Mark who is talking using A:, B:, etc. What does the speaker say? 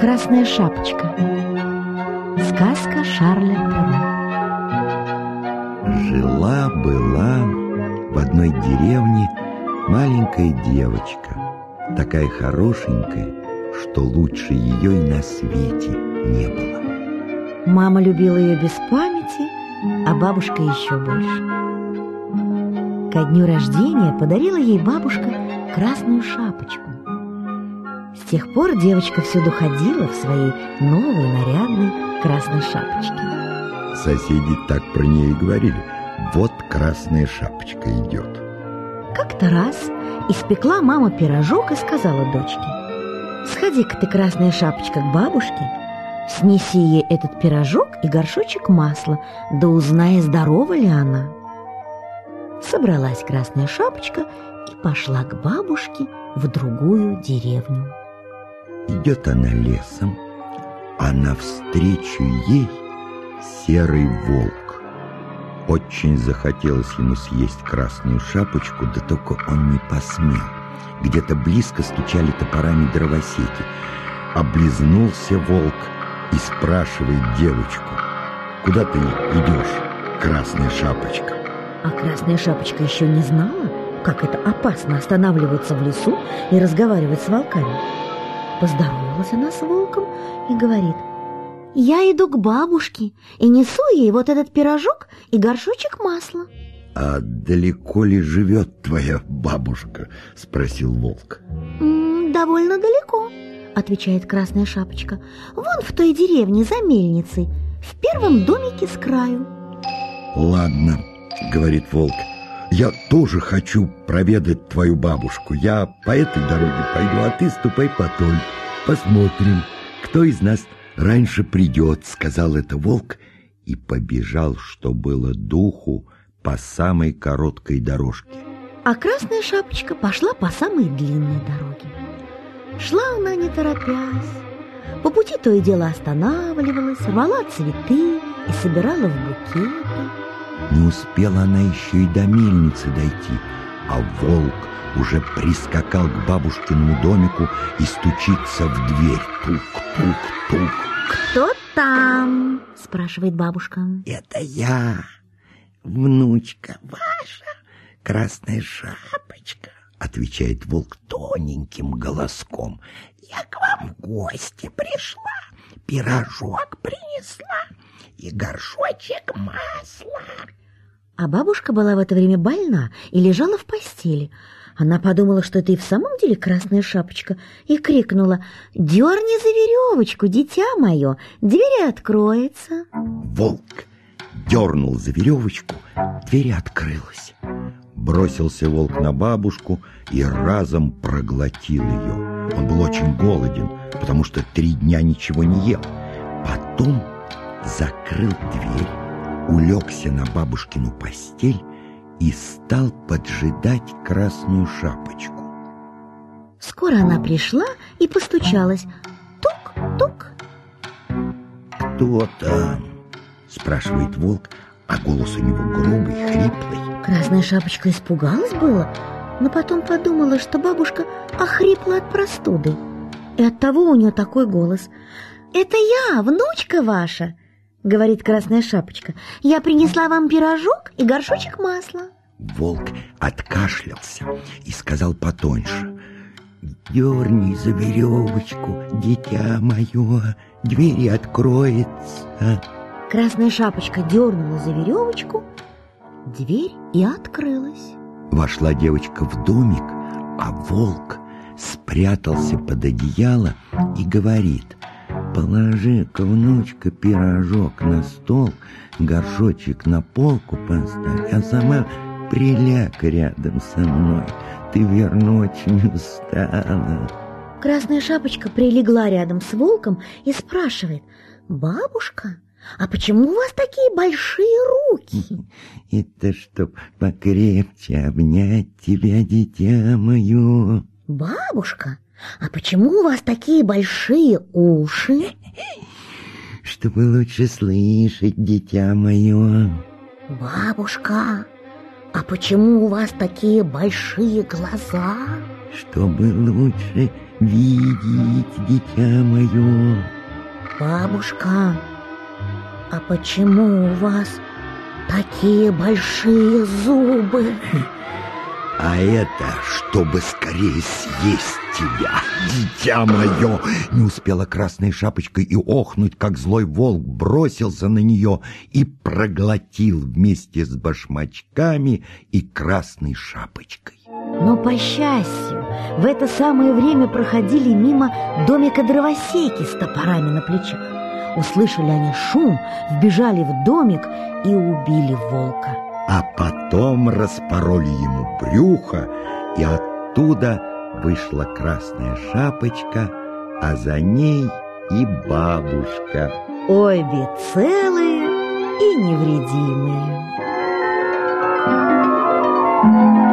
A: Красная шапочка. Сказка Шарля Перро.
B: Жила-была в одной деревне маленькая девочка, такая хорошенькая, что лучше ее и на свете не было.
A: Мама любила ее без памяти, а бабушка еще больше. Ко дню рождения подарила ей бабушка красную шапочку. С тех пор девочка всюду ходила в своей новой нарядной красной шапочке.
B: Соседи так про нее и говорили: вот красная шапочка идет.
A: Как-то раз испекла мама пирожок и сказала дочке: сходи-ка ты, красная шапочка, к бабушке, снеси ей этот пирожок и горшочек масла, да узнай, здорова ли она. Собралась красная шапочка и пошла к бабушке в другую деревню.
B: Идет она лесом, а навстречу ей серый волк. Очень захотелось ему съесть красную шапочку, да только он не посмел. Где-то близко стучали топорами дровосеки. Облизнулся волк и спрашивает девочку: куда ты идешь, красная шапочка?
A: А красная шапочка еще не знала, как это опасно останавливаться в лесу и разговаривать с волками. Поздоровалась она с волком и говорит: я иду к бабушке и несу ей вот этот пирожок и горшочек масла.
B: А далеко ли живет твоя бабушка? Спросил волк.
A: Довольно далеко, отвечает красная шапочка. Вон в той деревне за мельницей, в первом домике с краю.
B: Ладно, говорит волк, я тоже хочу проведать твою бабушку. Я по этой дороге пойду, а ты ступай по той. Посмотрим, кто из нас раньше придет, сказал это волк и побежал, что было духу, по самой короткой дорожке.
A: А красная шапочка пошла по самой длинной дороге. Шла она не торопясь. По пути то и дело останавливалась, рвала цветы и собирала в букеты.
B: Не успела она еще и до мельницы дойти, а волк уже прискакал к бабушкиному домику и стучится в дверь. Тук-тук-тук.
A: «Кто там?» – спрашивает бабушка.
B: «Это я, внучка ваша, красная шапочка», – отвечает волк тоненьким голоском. «Я к вам в гости пришла, пирожок принесла и горшочек масла».
A: А бабушка была в это время больна и лежала в постели. Она подумала, что это и в самом деле красная шапочка, и крикнула: «Дерни за веревочку, дитя мое, дверь откроется».
B: Волк дернул за веревочку, дверь открылась. Бросился волк на бабушку и разом проглотил ее. Он был очень голоден, потому что 3 дня ничего не ел. Потом закрыл дверь, улегся на бабушкину постель и стал поджидать красную шапочку.
A: Скоро она пришла и постучалась. Тук-тук.
B: «Кто там?» – спрашивает волк, а голос у него грубый, хриплый.
A: Красная шапочка испугалась было, но потом подумала, что бабушка охрипла от простуды. И оттого у нее такой голос. «Это я, внучка ваша», — говорит красная шапочка. «Я принесла вам пирожок и горшочек масла».
B: Волк откашлялся и сказал потоньше: «Дерни за веревочку, дитя мое, дверь откроется».
A: Красная шапочка дернула за веревочку, дверь и открылась.
B: Вошла девочка в домик, а волк спрятался под одеяло и говорит: «Положи-ка, внучка, пирожок на стол, горшочек на полку поставь, а сама приляг рядом со мной, ты, верно, очень устала».
A: Красная шапочка прилегла рядом с волком и спрашивает: «Бабушка, а почему у вас такие большие руки?»
B: «Это чтоб покрепче обнять тебя, дитя мое».
A: «Бабушка, а почему у вас такие большие уши?»
B: «Чтобы лучше слышать, дитя мое».
A: «Бабушка, а почему у вас такие большие глаза?»
B: чтобы лучше видеть, дитя мое.
A: Бабушка, а почему у вас такие большие зубы?
B: А это, чтобы скорее съесть тебя, дитя мое. Не успела Красная Шапочка и охнуть, как злой волк бросился на нее и проглотил вместе с башмачками и Красной Шапочкой.
A: Но, по счастью, в это самое время проходили мимо домика дровосеки с топорами на плечах. Услышали они шум, вбежали в домик и убили волка.
B: А потом распороли ему брюхо, и оттуда вышла Красная Шапочка, а за ней и бабушка.
A: Обе целые и невредимые.